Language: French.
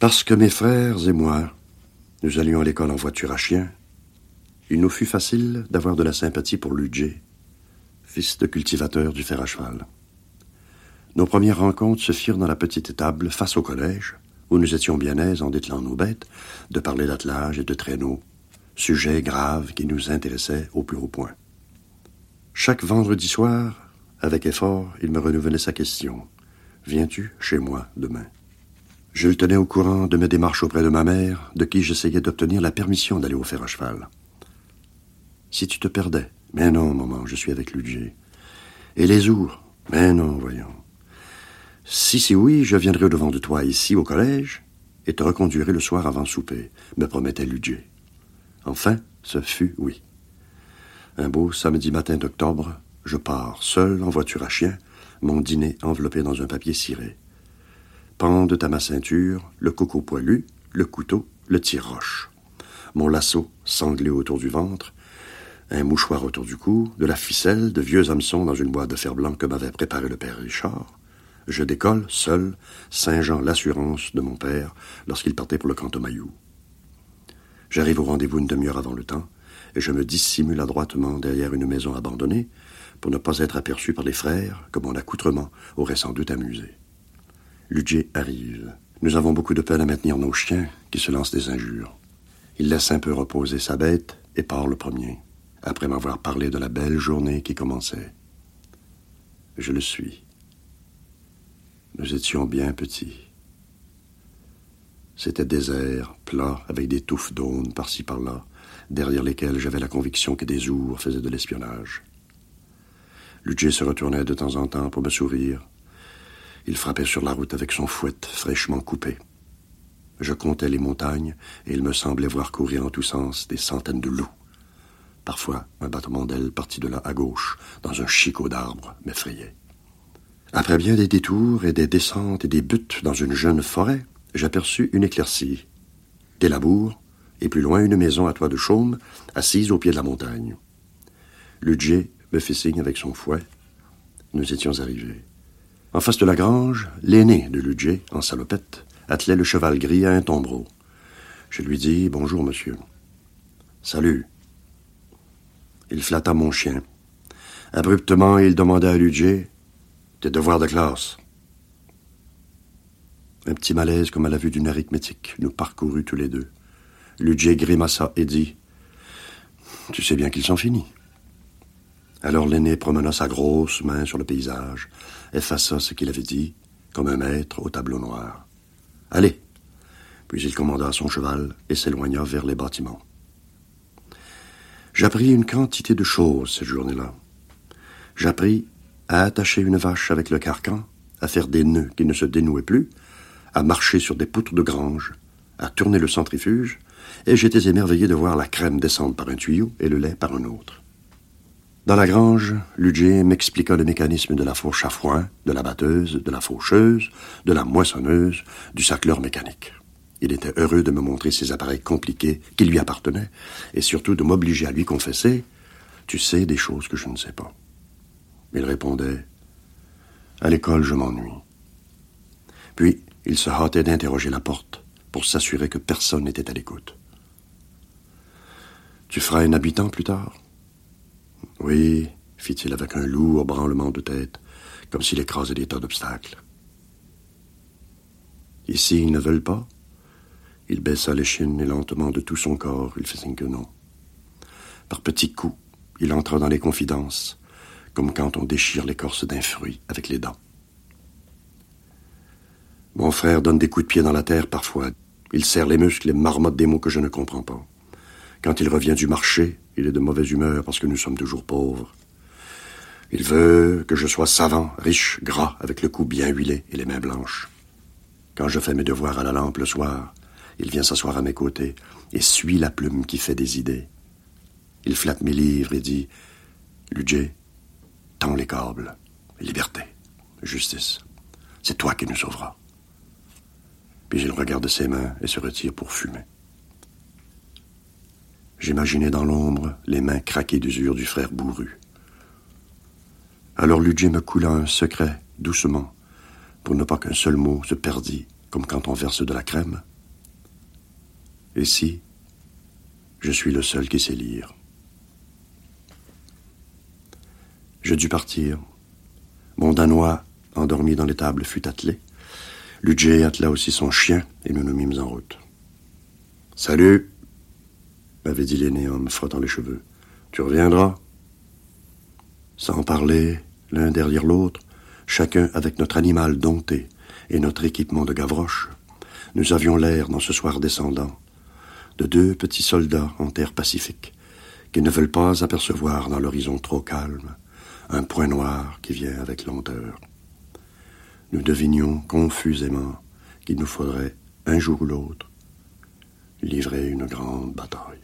Parce que mes frères et moi, nous allions à l'école en voiture à chien, il nous fut facile d'avoir de la sympathie pour Ludger, fils de cultivateur du fer à cheval. Nos premières rencontres se firent dans la petite étable face au collège, où nous étions bien aises en dételant nos bêtes, de parler d'attelage et de traîneaux, sujets graves qui nous intéressaient au plus haut point. Chaque vendredi soir, avec effort, il me renouvelait sa question. « Viens-tu chez moi demain ?» Je le tenais au courant de mes démarches auprès de ma mère, de qui j'essayais d'obtenir la permission d'aller au fer à cheval. « Si tu te perdais. »« Mais non, maman, je suis avec Ludger. »« Et les ours. »« Mais non, voyons. »« Si oui, je viendrai au-devant de toi ici, au collège, et te reconduirai le soir avant souper, » me promettait Ludger. Enfin, ce fut oui. Un beau samedi matin d'octobre, je pars, seul, en voiture à chien, mon dîner enveloppé dans un papier ciré. Pendent à ma ceinture le coco poilu, le couteau, le tire-roche. Mon lasso sanglé autour du ventre, un mouchoir autour du cou, de la ficelle, de vieux hameçons dans une boîte de fer blanc que m'avait préparé le père Richard. Je décolle, seul, singeant l'assurance de mon père lorsqu'il partait pour le Cantomailloux. J'arrive au rendez-vous une demi-heure avant le temps, et je me dissimule adroitement derrière une maison abandonnée pour ne pas être aperçu par les frères que mon accoutrement aurait sans doute amusé. Ludger arrive. Nous avons beaucoup de peine à maintenir nos chiens qui se lancent des injures. Il laisse un peu reposer sa bête et part le premier, après m'avoir parlé de la belle journée qui commençait. Je le suis. Nous étions bien petits. C'était désert, plat, avec des touffes d'aunes par-ci par-là, derrière lesquelles j'avais la conviction que des ours faisaient de l'espionnage. Ludger se retournait de temps en temps pour me sourire. Il frappait sur la route avec son fouet fraîchement coupé. Je comptais les montagnes et il me semblait voir courir en tous sens des centaines de loups. Parfois, un battement d'ailes parti de là à gauche, dans un chicot d'arbres, m'effrayait. Après bien des détours et des descentes et des buttes dans une jeune forêt, j'aperçus une éclaircie, des labours, et plus loin une maison à toit de chaume, assise au pied de la montagne. Ludger me fit signe avec son fouet. Nous étions arrivés. En face de la grange, l'aîné de Ludger, en salopette, attelait le cheval gris à un tombereau. Je lui dis « Bonjour, monsieur. »« Salut. » Il flatta mon chien. Abruptement, il demanda à Ludger « Tes devoirs de classe. » Un petit malaise comme à la vue d'une arithmétique nous parcourut tous les deux. Ludger grimaça et dit « Tu sais bien qu'ils sont finis. » Alors l'aîné promena sa grosse main sur le paysage, effaça ce qu'il avait dit, comme un maître au tableau noir. « Allez !» Puis il commanda à son cheval et s'éloigna vers les bâtiments. J'appris une quantité de choses cette journée-là. J'appris à attacher une vache avec le carcan, à faire des nœuds qui ne se dénouaient plus, à marcher sur des poutres de grange, à tourner le centrifuge, et j'étais émerveillé de voir la crème descendre par un tuyau et le lait par un autre. Dans la grange, Ludger m'expliqua le mécanisme de la fourche à foin, de la batteuse, de la faucheuse, de la moissonneuse, du sacleur mécanique. Il était heureux de me montrer ces appareils compliqués qui lui appartenaient, et surtout de m'obliger à lui confesser « Tu sais des choses que je ne sais pas. » Il répondait « À l'école, je m'ennuie. » Puis, il se hâtait d'interroger la porte pour s'assurer que personne n'était à l'écoute. « Tu feras un habitant plus tard? » « Oui, » fit-il avec un lourd branlement de tête, comme s'il écrasait des tas d'obstacles. « Ici, ils ne veulent pas? » Il baissa l'échine et lentement de tout son corps, il fit signe que non. Par petits coups, il entra dans les confidences, comme quand on déchire l'écorce d'un fruit avec les dents. Mon frère donne des coups de pied dans la terre parfois. Il serre les muscles et marmotte des mots que je ne comprends pas. Quand il revient du marché, il est de mauvaise humeur parce que nous sommes toujours pauvres. Il veut que je sois savant, riche, gras, avec le cou bien huilé et les mains blanches. Quand je fais mes devoirs à la lampe le soir, il vient s'asseoir à mes côtés et suit la plume qui fait des idées. Il flatte mes livres et dit « Ludger, tends les câbles, liberté, justice, c'est toi qui nous sauveras. » Puis il regarde ses mains et se retire pour fumer. J'imaginais dans l'ombre les mains craquées d'usure du frère bourru. Alors Ludger me coula un secret, doucement, pour ne pas qu'un seul mot se perdît, comme quand on verse de la crème, Et si je suis le seul qui sait lire? Je dus partir. Mon Danois, endormi dans l'étable, fut attelé. Ludger attela aussi son chien, et nous nous mîmes en route. « Salut !» m'avait dit l'aîné en me frottant les cheveux. « Tu reviendras ?» Sans parler, l'un derrière l'autre, chacun avec notre animal dompté et notre équipement de Gavroche, nous avions l'air, dans ce soir descendant, de deux petits soldats en terre pacifique qui ne veulent pas apercevoir dans l'horizon trop calme un point noir qui vient avec lenteur. Nous devinions confusément qu'il nous faudrait, un jour ou l'autre, livrer une grande bataille.